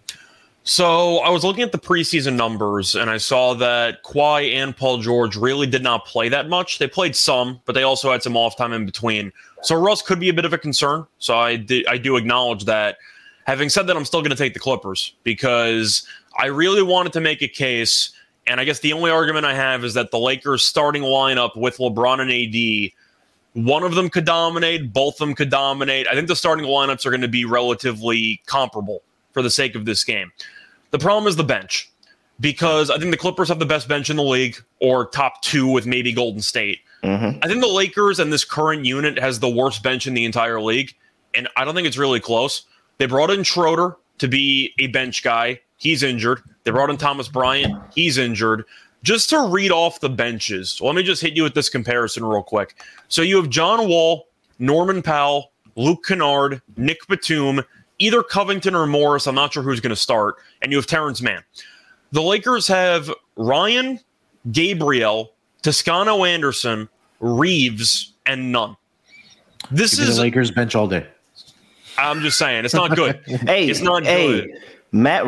So I was looking at the preseason numbers, and I saw that Kawhi and Paul George really did not play that much. They played some, but they also had some off time in between. So Russ could be a bit of a concern. So I do acknowledge that. Having said that, I'm still going to take the Clippers because I really wanted to make a case, and I guess the only argument I have is that the Lakers starting lineup with LeBron and AD, one of them could dominate, both of them could dominate. I think the starting lineups are going to be relatively comparable for the sake of this game. The problem is the bench, because I think the Clippers have the best bench in the league, or top two with maybe Golden State. Mm-hmm. I think the Lakers and this current unit has the worst bench in the entire league, and I don't think it's really close. They brought in Schroeder to be a bench guy. He's injured. They brought in Thomas Bryant. He's injured. Just to read off the benches, let me just hit you with this comparison real quick. So you have John Wall, Norman Powell, Luke Kennard, Nick Batum, either Covington or Morris. I'm not sure who's going to start. And you have Terrence Mann. The Lakers have Ryan, Gabriel, Toscano Anderson, Reeves, and Nunn. This is the Lakers bench all day. I'm just saying, it's not good. It's not good. Matt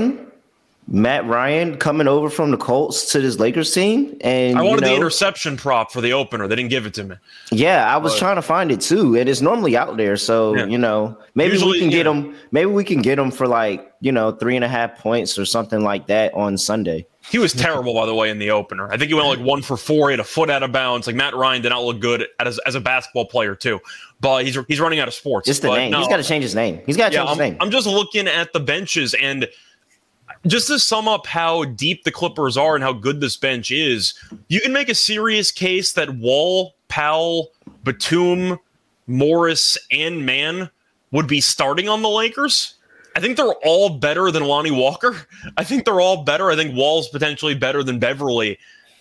Ryan coming over from the Colts to this Lakers team. And I wanted the interception prop for the opener. They didn't give it to me. Yeah, I was trying to find it too. And it's normally out there. So, maybe we can get him. Maybe we can get him for 3.5 points or something like that on Sunday. He was terrible, by the way, in the opener. I think he went 1 for 4. He had a foot out of bounds. Matt Ryan did not look good as a basketball player too. But he's running out of sports. Just the name. No. He's got to change his name. His name. I'm just looking at the benches, and just to sum up how deep the Clippers are and how good this bench is, you can make a serious case that Wall, Powell, Batum, Morris, and Mann would be starting on the Lakers. I think they're all better than Lonnie Walker. I think they're all better. I think Wall's potentially better than Beverly.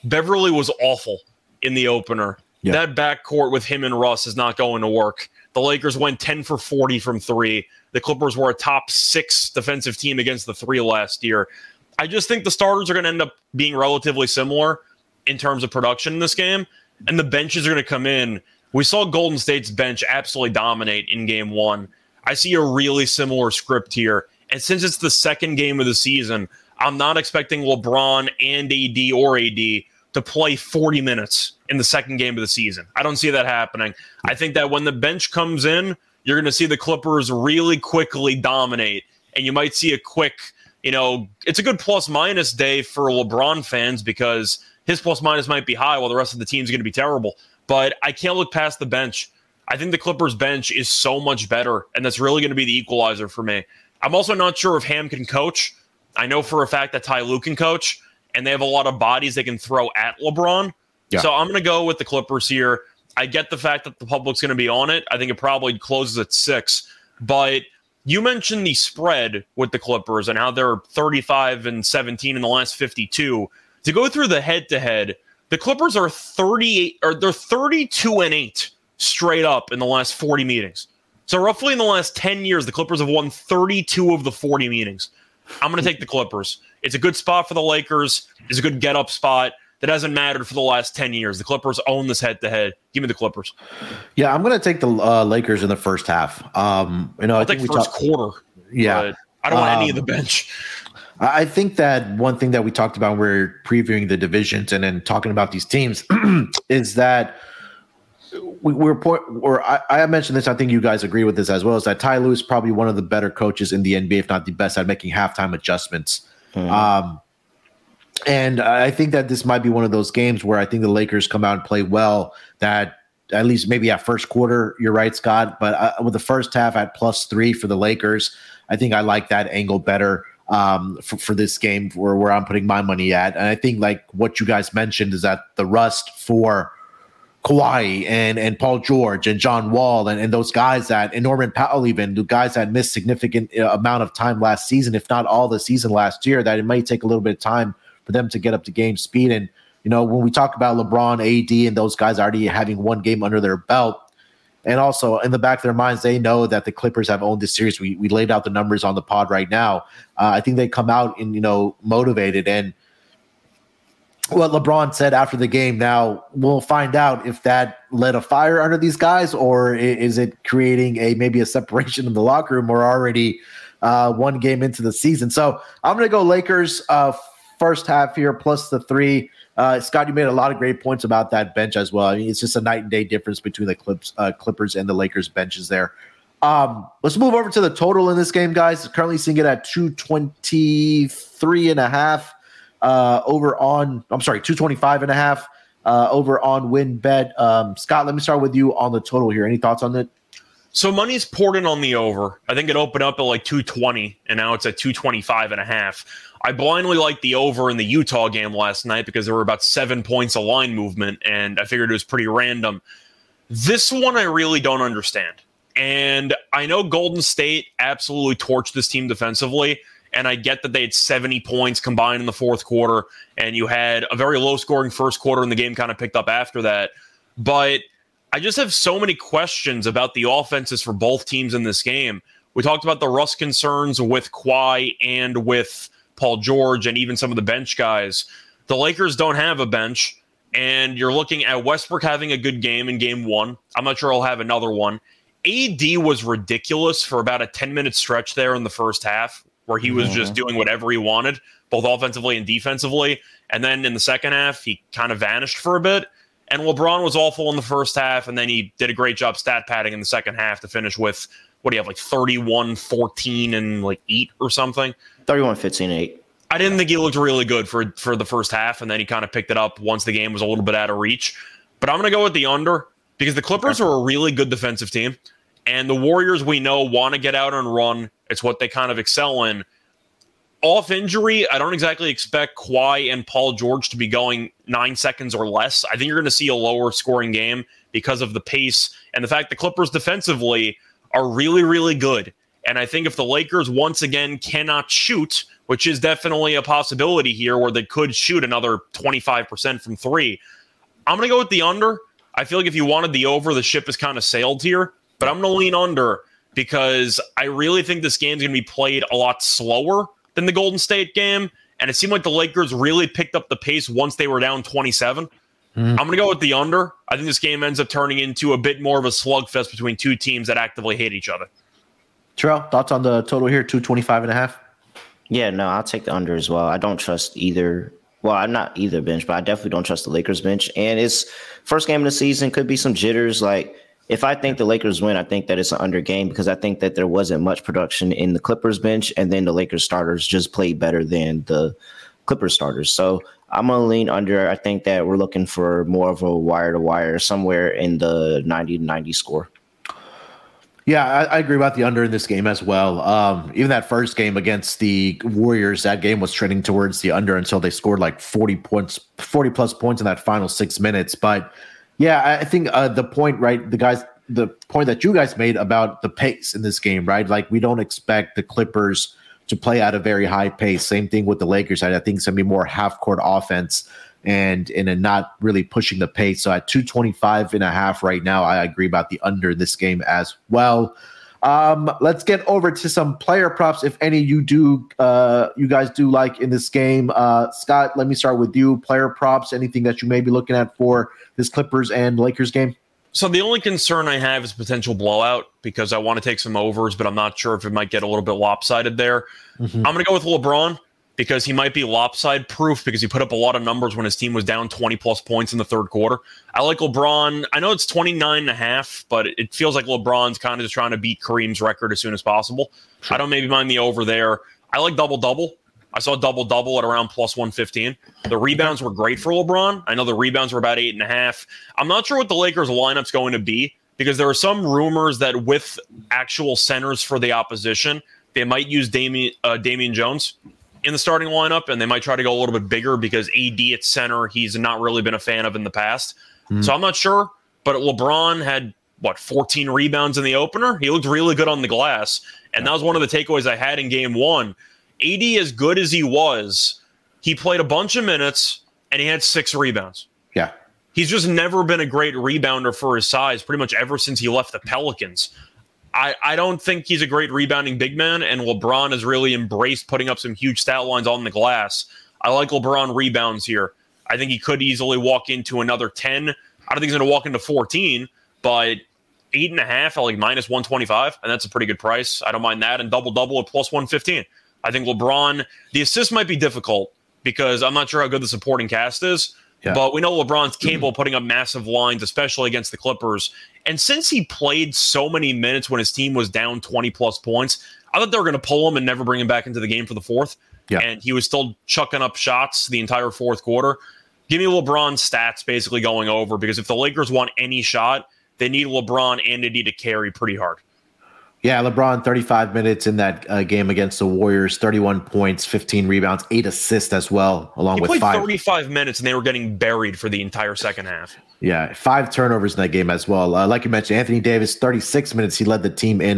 Beverly was awful in the opener. Yeah. That backcourt with him and Russ is not going to work. The Lakers went 10 for 40 from three. The Clippers were a top 6 defensive team against the three last year. I just think the starters are going to end up being relatively similar in terms of production in this game, and the benches are going to come in. We saw Golden State's bench absolutely dominate in game 1. I see a really similar script here, and since it's the second game of the season, I'm not expecting LeBron and AD or AD to play 40 minutes in the second game of the season. I don't see that happening. I think that when the bench comes in, you're going to see the Clippers really quickly dominate, and you might see a quick, it's a good plus-minus day for LeBron fans because his plus-minus might be high while the rest of the team's going to be terrible. But I can't look past the bench. I think the Clippers bench is so much better, and that's really going to be the equalizer for me. I'm also not sure if Ham can coach. I know for a fact that Ty Lue can coach, and they have a lot of bodies they can throw at LeBron. Yeah. So I'm going to go with the Clippers here. I get the fact that the public's going to be on it. I think it probably closes at 6. But you mentioned the spread with the Clippers and how they're 35-17 in the last 52. To go through the head-to-head, the Clippers are 32-8 straight up in the last 40 meetings. So roughly in the last 10 years, the Clippers have won 32 of the 40 meetings. I'm going to take the Clippers. It's a good spot for the Lakers. It's a good get-up spot. That hasn't mattered for the last 10 years. The Clippers own this head-to-head. Give me the Clippers. Yeah, I'm going to take the Lakers in the first half. I think first quarter. Yeah. I don't want any of the bench. I think that one thing that we talked about when we were previewing the divisions and then talking about these teams is that I mentioned this, I think you guys agree with this as well, is that Ty Lue is probably one of the better coaches in the NBA, if not the best, at making halftime adjustments. And I think that this might be one of those games where I think the Lakers come out and play well, that at least maybe at first quarter, you're right, Scott, but with the first half at +3 for the Lakers, I think I like that angle better for this game where I'm putting my money at. And I think like what you guys mentioned is that the rust for Kawhi and Paul George and John Wall and those guys and Norman Powell, even the guys that missed significant amount of time last season, if not all the season last year, that it might take a little bit of time for them to get up to game speed. And, when we talk about LeBron, AD, and those guys already having one game under their belt, and also in the back of their minds, they know that the Clippers have owned this series. We laid out the numbers on the pod right now. I think they come out and, motivated. And what LeBron said after the game, now we'll find out if that lit a fire under these guys, or is it creating maybe a separation in the locker room. We're already one game into the season. So I'm going to go Lakers first half here plus the 3. Scott, you made a lot of great points about that bench as well. I mean, it's just a night and day difference between the Clippers and the Lakers benches there. Let's move over to the total in this game, guys. Currently seeing it at 223.5 over on, 225.5 over on WinBet. Scott, let me start with you on the total here. Any thoughts on it? So money's poured in on the over. I think it opened up at like 220, and now it's at 225.5. I blindly liked the over in the Utah game last night because there were about 7 points of line movement, and I figured it was pretty random. This one I really don't understand. And I know Golden State absolutely torched this team defensively, and I get that they had 70 points combined in the fourth quarter, and you had a very low-scoring first quarter, and the game kind of picked up after that. But I just have so many questions about the offenses for both teams in this game. We talked about the rust concerns with Kawhi and with Paul George and even some of the bench guys. The Lakers don't have a bench, and you're looking at Westbrook having a good game in game 1. I'm not sure he'll have another one. AD was ridiculous for about a 10-minute stretch there in the first half where he was just doing whatever he wanted, both offensively and defensively. And then in the second half, he kind of vanished for a bit. And LeBron was awful in the first half, and then he did a great job stat padding in the second half to finish with, what do you have, like 31, 14, and like 8 or something? 31, 15, 8. I didn't think he looked really good for the first half, and then he kind of picked it up once the game was a little bit out of reach. But I'm going to go with the under because the Clippers are a really good defensive team, and the Warriors, we know, want to get out and run. It's what they kind of excel in. Off injury, I don't exactly expect Kawhi and Paul George to be going 9 seconds or less. I think you're going to see a lower scoring game because of the pace and the fact the Clippers defensively are really, really good. And I think if the Lakers once again cannot shoot, which is definitely a possibility here where they could shoot another 25% from three. I'm going to go with the under. I feel like if you wanted the over, the ship has kind of sailed here, but I'm going to lean under because I really think this game's going to be played a lot slower than the Golden State game. And it seemed like the Lakers really picked up the pace once they were down 27. I'm going to go with the under. I think this game ends up turning into a bit more of a slugfest between two teams that actively hate each other. Terrell, thoughts on the total here, 225.5? Yeah, no, I'll take the under as well. I don't trust either. Well, I'm not either bench, but I definitely don't trust the Lakers bench. And it's first game of the season, could be some jitters. Like, if I think the Lakers win, I think that it's an under game because I think that there wasn't much production in the Clippers bench, and then the Lakers starters just played better than the Clippers starters. So I'm going to lean under. I think that we're looking for more of a wire-to-wire, somewhere in the 90-90 score. Yeah, I agree about the under in this game as well. Even that first game against the Warriors, that game was trending towards the under until they scored like 40 plus points in that final 6 minutes. But yeah, I think the point, right, the point that you guys made about the pace in this game, right? Like, we don't expect the Clippers to play at a very high pace. Same thing with the Lakers. I think it's going to be more half-court offense and not really pushing the pace. So at 225.5 right now, I agree about the under in this game as well. Let's get over to some player props, if any you guys do like in this game. Scott, let me start with you. Player props, anything that you may be looking at for this Clippers and Lakers game? So the only concern I have is potential blowout because I want to take some overs, but I'm not sure if it might get a little bit lopsided there. I'm going to go with LeBron because he might be lopside proof because he put up a lot of numbers when his team was down 20 plus points in the third quarter. I like LeBron. I know it's 29.5, but it feels like LeBron's kind of just trying to beat Kareem's record as soon as possible. Sure. I don't maybe mind the over there. I like double-double. I saw double-double at around plus 115. The rebounds were great for LeBron. I know the rebounds were about 8.5. I'm not sure what the Lakers lineup's going to be because there are some rumors that with actual centers for the opposition, they might use Damian Jones in the starting lineup, and they might try to go a little bit bigger because AD at center, he's not really been a fan of in the past. So I'm not sure, but LeBron had, 14 rebounds in the opener? He looked really good on the glass, and that was one of the takeaways I had in game one. AD, as good as he was, he played a bunch of minutes, and he had 6 rebounds. Yeah. He's just never been a great rebounder for his size, pretty much ever since he left the Pelicans. I don't think he's a great rebounding big man, and LeBron has really embraced putting up some huge stat lines on the glass. I like LeBron rebounds here. I think he could easily walk into another 10. I don't think he's going to walk into 14, but 8.5 at like minus 125, and that's a pretty good price. I don't mind that, and double-double at plus 115. I think LeBron, the assist might be difficult because I'm not sure how good the supporting cast is, but we know LeBron's capable of putting up massive lines, especially against the Clippers. And since he played so many minutes when his team was down 20-plus points, I thought they were going to pull him and never bring him back into the game for the fourth. Yeah. And he was still chucking up shots the entire fourth quarter. Give me LeBron's stats basically going over because if the Lakers want any shot, they need LeBron and they need to carry pretty hard. Yeah, LeBron, 35 minutes in that game against the Warriors, 31 points, 15 rebounds, 8 assists as well, along with 5. He played 35 minutes, and they were getting buried for the entire second half. Yeah, 5 turnovers in that game as well. Like you mentioned, Anthony Davis, 36 minutes. He led the team in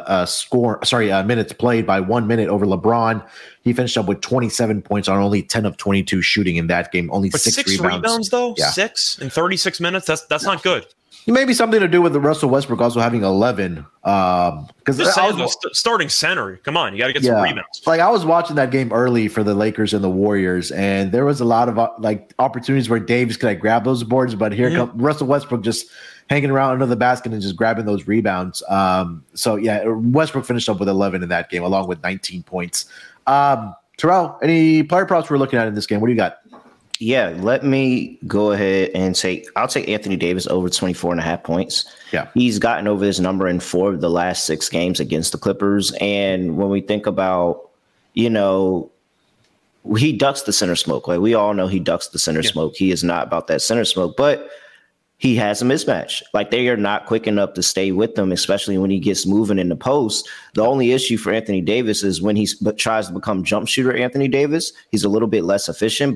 minutes played by 1 minute over LeBron. He finished up with 27 points on only 10 of 22 shooting in that game. Only 6 rebounds. Though? Yeah. 6 in 36 minutes? That's not good. Maybe something to do with the Russell Westbrook also having 11. Because starting center, come on, you got to get some rebounds. Like I was watching that game early for the Lakers and the Warriors, and there was a lot of opportunities where Davis could grab those boards, but here comes Russell Westbrook just hanging around under the basket and just grabbing those rebounds. Westbrook finished up with 11 in that game, along with 19 points. Terrell, any player props we're looking at in this game? What do you got? Yeah, let me go ahead and say I'll take Anthony Davis over 24.5 points. Yeah. He's gotten over this number in 4 of the last 6 games against the Clippers. And when we think about, he ducks the center smoke. Like we all know he ducks the center smoke. He is not about that center smoke, but he has a mismatch. Like they are not quick enough to stay with them, especially when he gets moving in the post. The only issue for Anthony Davis is when he tries to become jump shooter Anthony Davis, he's a little bit less efficient, but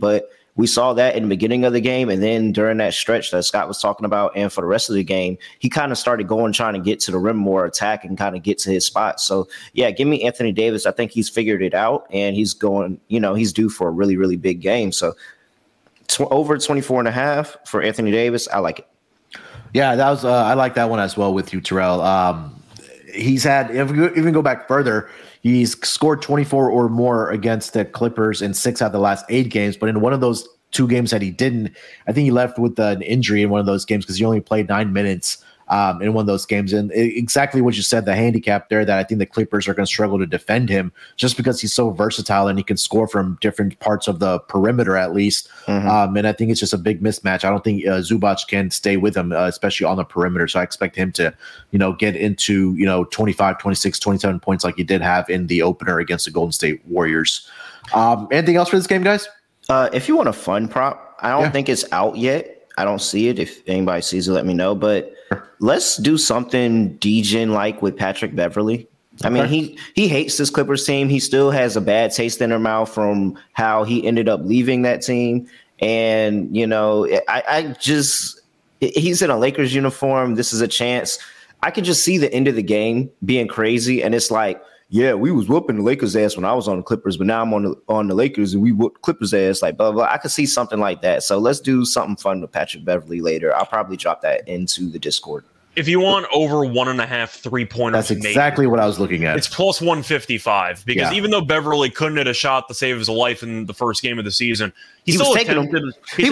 We saw that in the beginning of the game, and then during that stretch that Scott was talking about, and for the rest of the game, he kind of started trying to get to the rim more, attack, and kind of get to his spot. So, yeah, give me Anthony Davis. I think he's figured it out, and he's going, he's due for a really, really big game. So, over 24.5 for Anthony Davis, I like it. Yeah, that was I like that one as well with you, Terrell. He's had, if we even go back further, he's scored 24 or more against the Clippers in 6 out of the last 8 games. But in one of those 2 games that he didn't, I think he left with an injury in one of those games because he only played 9 minutes in one of those games. And exactly what you said, the handicap there, that I think the Clippers are going to struggle to defend him just because he's so versatile and he can score from different parts of the perimeter at least. And I think it's just a big mismatch. I don't think Zubac can stay with him, especially on the perimeter. So I expect him to, get into, 25, 26, 27 points like he did have in the opener against the Golden State Warriors. Anything else for this game, guys? If you want a fun prop, I don't think it's out yet. I don't see it. If anybody sees it, let me know. But let's do something Degen-like with Patrick Beverley. I mean, he hates this Clippers team. He still has a bad taste in her mouth from how he ended up leaving that team. And, he's in a Lakers uniform. This is a chance. I could just see the end of the game being crazy. And it's like, yeah, we was whooping the Lakers' ass when I was on the Clippers, but now I'm on the Lakers and we whooped Clippers' ass, like blah, blah. I could see something like that. So let's do something fun with Patrick Beverley later. I'll probably drop that into the Discord. If you want over 1.5 3-pointers, that's exactly what I was looking at. It's plus 155 because even though Beverly couldn't hit a shot to save his life in the first game of the season, he still attempted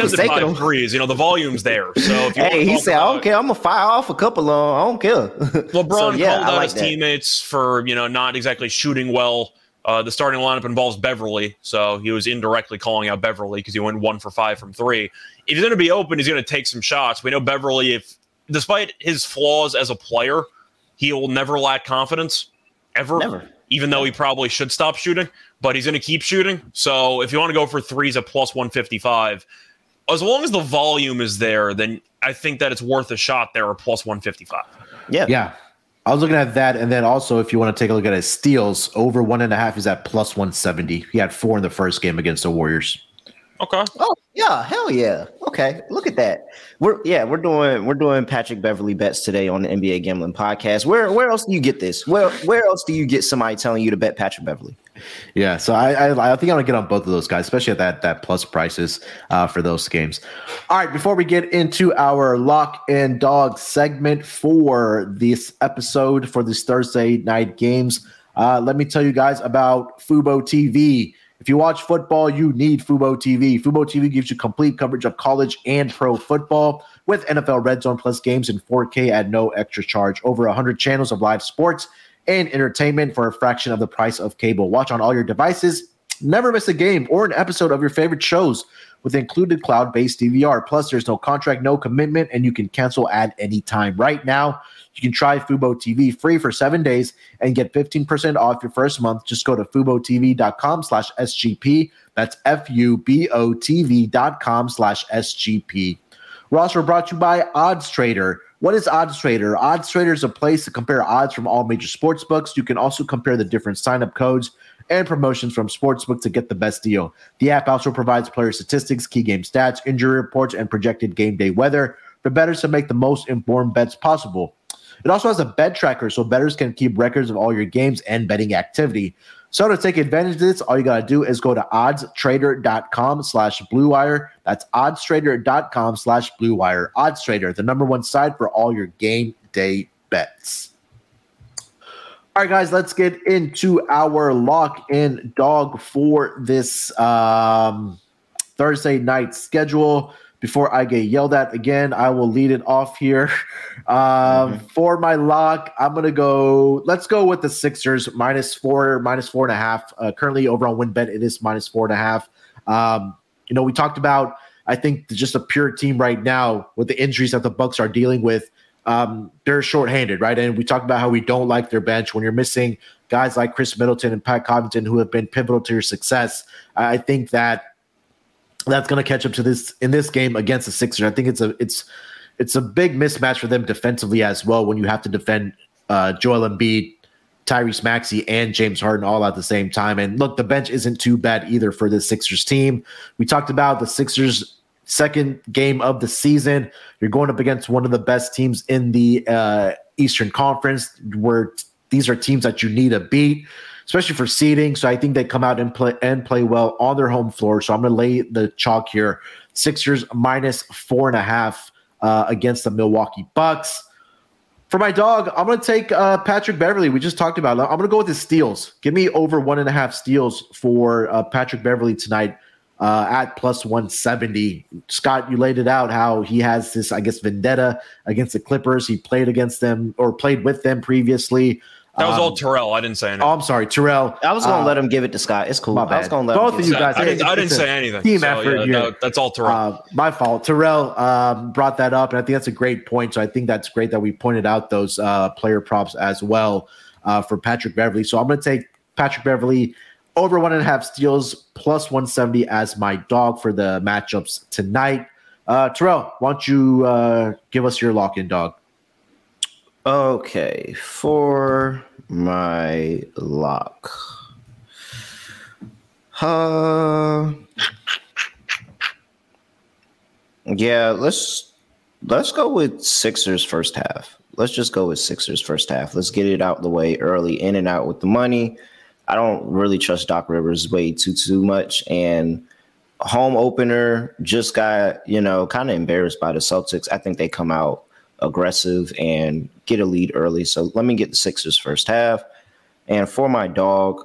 5 threes. The volume's there. So if you he said, "I don't care. I'm gonna fire off a couple of. I don't care." LeBron called out his teammates for not exactly shooting well. The starting lineup involves Beverly, so he was indirectly calling out Beverly because he went 1 for 5 from 3. If he's going to be open, he's going to take some shots. We know Beverly, despite his flaws as a player, he will never lack confidence, ever. Never. Even though he probably should stop shooting, but he's going to keep shooting. So if you want to go for threes at plus 155, as long as the volume is there, then I think that it's worth a shot there at plus 155. Yeah. I was looking at that, and then also if you want to take a look at his steals, over 1.5 is at plus 170. He had 4 in the first game against the Warriors. Okay. Oh yeah, hell yeah. Okay, look at that. We're doing Patrick Beverly bets today on the NBA Gambling Podcast. Where else do you get this? Where else do you get somebody telling you to bet Patrick Beverly? Yeah, so I think I'm gonna get on both of those guys, especially at that plus prices for those games. All right, before we get into our lock and dog segment for this episode for this Thursday night games, let me tell you guys about Fubo TV. If you watch football, you need Fubo TV. Fubo TV gives you complete coverage of college and pro football with NFL Red Zone Plus games in 4K at no extra charge. Over 100 channels of live sports and entertainment for a fraction of the price of cable. Watch on all your devices. Never miss a game or an episode of your favorite shows with included cloud-based DVR. Plus, there's no contract, no commitment, and you can cancel at any time. Right now, you can try Fubo TV free for 7 days and get 15% off your first month. Just go to FuboTV.com/SGP. That's FUBOTV.com/SGP. We're also brought to you by Odds Trader. What is Odds Trader? Odds Trader is a place to compare odds from all major sports books. You can also compare the different sign-up codes and promotions from sportsbook to get the best deal. The app also provides player statistics, key game stats, injury reports, and projected game day weather for bettors to make the most informed bets possible. It also has a bet tracker so bettors can keep records of all your games and betting activity. So to take advantage of this, all you got to do is go to oddstrader.com/Blue Wire. That's oddstrader.com/Blue Wire. OddsTrader, the #1 site for all your game day bets. All right, guys, let's get into our lock and dog for this Thursday night schedule. Before I get yelled at again, I will lead it off here. For my lock, I'm going to go – let's go with the Sixers, -4, -4.5. Currently over on WinBet, it is -4.5. We talked about, I think, just a pure team right now with the injuries that the Bucks are dealing with. They're shorthanded, right? And we talked about how we don't like their bench. When you're missing guys like Chris Middleton and Pat Connaughton who have been pivotal to your success, I think that's going to catch up to this in this game against the Sixers. I think it's a big mismatch for them defensively as well when you have to defend Joel Embiid Tyrese Maxey and James Harden all at the same time. And look, the bench isn't too bad either for the Sixers team. We talked about the Sixers' second game of the season. You're going up against one of the best teams in the Eastern Conference, where these are teams that you need to beat, especially for seeding. So I think they come out and play well on their home floor. So I'm going to lay the chalk here. Sixers minus 4.5 against the Milwaukee Bucks. For my dog, I'm going to take Patrick Beverley. We just talked about it. I'm going to go with his steals. Give me over 1.5 steals for Patrick Beverley tonight at plus 170. Scott, you laid it out how he has this, I guess, vendetta against the Clippers. He played against them or played with them previously. That was all Terrell. I didn't say anything. Oh, I'm sorry, Terrell. I was going to let him give it to Scott. It's cool. I was going to let both of you guys. I didn't say anything. Team effort here. No, that's all Terrell. My fault. Terrell brought that up, and I think that's a great point. So I think that's great that we pointed out those player props as well for Patrick Beverley. So I'm going to take Patrick Beverley over 1.5 steals plus 170 as my dog for the matchups tonight. Terrell, why don't you give us your lock-in dog? Okay, for my lock. Yeah, let's go with Sixers first half. Let's just go with Sixers first half. Let's get it out the way early, in and out with the money. I don't really trust Doc Rivers way too much, and home opener just got, kind of embarrassed by the Celtics. I think they come out aggressive and get a lead early. So let me get the Sixers first half. And for my dog,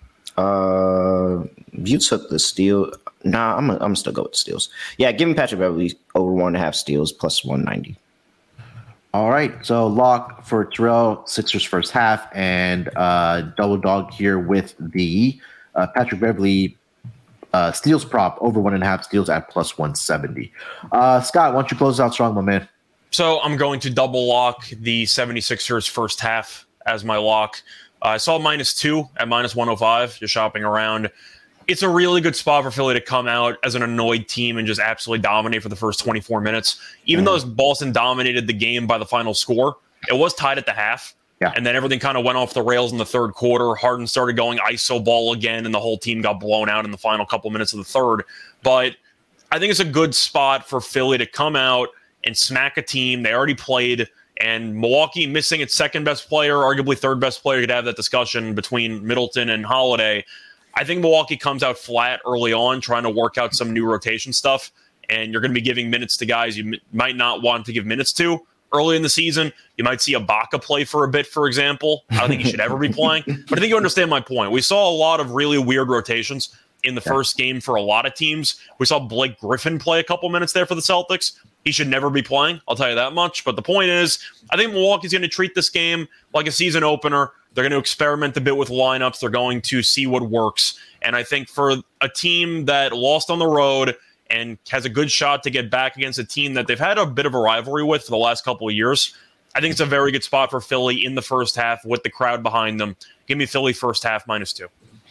you took the steal. Nah, I'm still go with the steals. Yeah, give me Patrick Beverley over 1.5 steals plus 190. All right, so lock for Terrell, Sixers first half, and double dog here with the Patrick Beverley steals prop over 1.5 steals at plus 170. Scott, why don't you close out strong, my man? So I'm going to double lock the 76ers first half as my lock. I saw -2 at minus 105, just shopping around. It's a really good spot for Philly to come out as an annoyed team and just absolutely dominate for the first 24 minutes. Even though Boston dominated the game by the final score, it was tied at the half. Yeah. And then everything kind of went off the rails in the third quarter. Harden started going ISO ball again, and the whole team got blown out in the final couple minutes of the third. But I think it's a good spot for Philly to come out and smack a team they already played. And Milwaukee missing its second best player, arguably third best player. You could have that discussion between Middleton and Holiday. I think Milwaukee comes out flat early on, trying to work out some new rotation stuff. And you're going to be giving minutes to guys you might not want to give minutes to early in the season. You might see Ibaka play for a bit, for example. I don't think he should ever be playing. But I think you understand my point. We saw a lot of really weird rotations in the first game for a lot of teams. We saw Blake Griffin play a couple minutes there for the Celtics. He should never be playing, I'll tell you that much. But the point is, I think Milwaukee's going to treat this game like a season opener. They're going to experiment a bit with lineups. They're going to see what works. And I think for a team that lost on the road and has a good shot to get back against a team that they've had a bit of a rivalry with for the last couple of years, I think it's a very good spot for Philly in the first half with the crowd behind them. Give me Philly first half -2.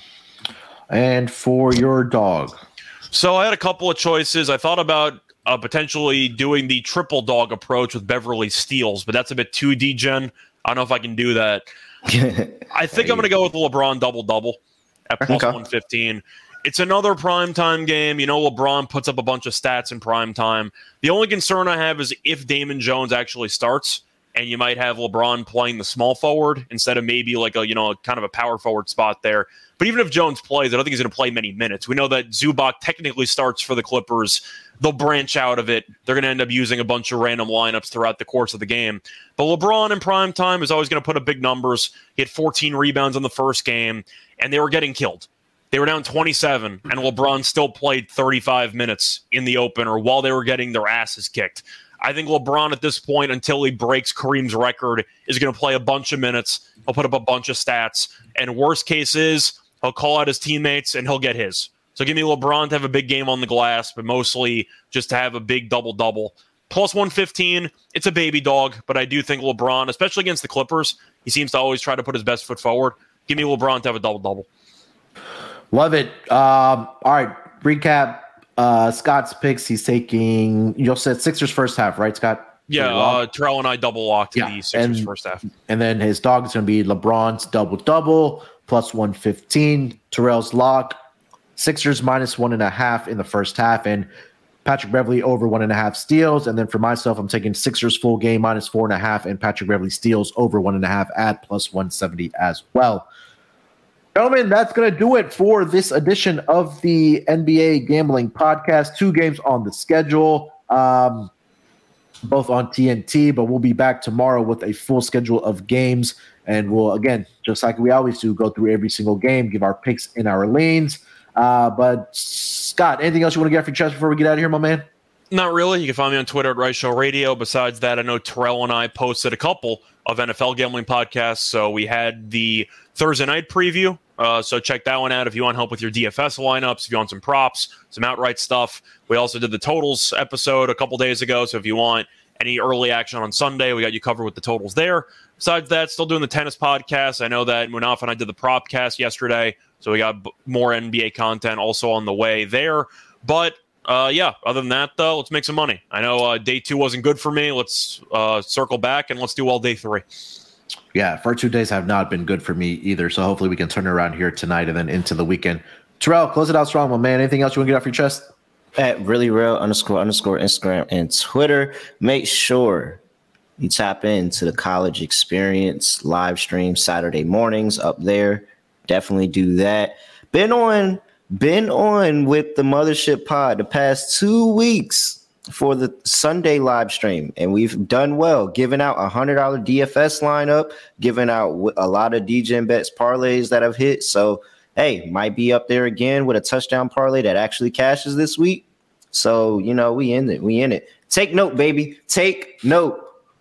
And for your dog? So I had a couple of choices. I thought about potentially doing the triple dog approach with Beverly steals, but that's a bit too degen. I don't know if I can do that. I think I'm going to go with the LeBron double-double at plus 115. It's another primetime game. LeBron puts up a bunch of stats in primetime. The only concern I have is if Damon Jones actually starts, and you might have LeBron playing the small forward instead of maybe like a kind of a power forward spot there. But even if Jones plays, I don't think he's going to play many minutes. We know that Zubac technically starts for the Clippers. They'll branch out of it. They're going to end up using a bunch of random lineups throughout the course of the game. But LeBron in prime time is always going to put up big numbers. He had 14 rebounds in the first game, and they were getting killed. They were down 27, and LeBron still played 35 minutes in the opener while they were getting their asses kicked. I think LeBron at this point, until he breaks Kareem's record, is going to play a bunch of minutes. He'll put up a bunch of stats. And worst case is he'll call out his teammates and he'll get his. So give me LeBron to have a big game on the glass, but mostly just to have a big double-double. Plus 115, it's a baby dog, but I do think LeBron, especially against the Clippers, he seems to always try to put his best foot forward. Give me LeBron to have a double-double. Love it. All right, recap. Scott's picks. He's taking, you said Sixers first half, right, Scott? Yeah, Terrell and I double locked the Sixers first half. And then his dog is going to be LeBron's double-double, plus 115. Terrell's lock, Sixers minus 1.5 in the first half, and Patrick Beverley over 1.5 steals. And then for myself, I'm taking Sixers full game minus 4.5 and Patrick Beverley steals over 1.5 at plus 170 as well. Gentlemen, that's going to do it for this edition of the NBA Gambling Podcast. 2 games on the schedule, both on TNT, but we'll be back tomorrow with a full schedule of games. And we'll, again, just like we always do, go through every single game, give our picks and our leans. But Scott, anything else you want to get off your chest before we get out of here, my man? Not really. You can find me on Twitter at Rice Show Radio. Besides that, I know Terrell and I posted a couple of NFL gambling podcasts. So we had the Thursday night preview. So check that one out if you want help with your DFS lineups, if you want some props, some outright stuff. We also did the totals episode a couple days ago. So if you want any early action on Sunday, we got you covered with the totals there. Besides that, still doing the tennis podcast. I know that Munaf and I did the Propcast yesterday. So we got more NBA content also on the way there. But yeah, other than that, though, let's make some money. I know day 2 wasn't good for me. Let's circle back and let's do all day 3. Yeah, first 2 days have not been good for me either. So hopefully we can turn it around here tonight and then into the weekend. Terrell, close it out strong, my man. Anything else you want to get off your chest? At realreal__ Instagram and Twitter. Make sure you tap into the College Experience live stream Saturday mornings up there. Definitely do that. Been on with the Mothership Pod the past 2 weeks for the Sunday live stream, and we've done well, giving out $100 DFS lineup, giving out a lot of DJ bets parlays that have hit. So, hey, might be up there again with a touchdown parlay that actually cashes this week. So, you know, we in it. Take note, baby. Take note.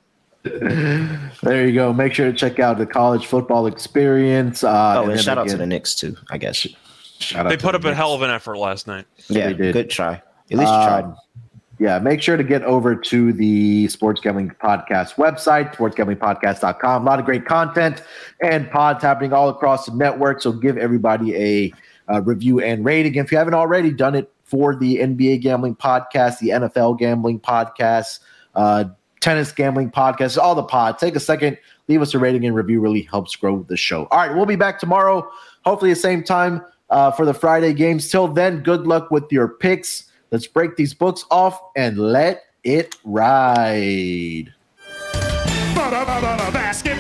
There you go. Make sure to check out the College Football Experience. And shout out to the Knicks too, I guess. They put up a hell of an effort last night. Yeah, they did. Good try. At least you tried. Yeah, make sure to get over to the Sports Gambling Podcast website, sportsgamblingpodcast.com. A lot of great content and pods happening all across the network. So give everybody a review and rating. If you haven't already done it for the NBA Gambling Podcast, the NFL Gambling Podcast, Tennis Gambling Podcast, all the pods, take a second, leave us a rating and review. Really helps grow the show. All right, we'll be back tomorrow, hopefully the same time for the Friday games. Till then, good luck with your picks. Let's break these books off and let it ride.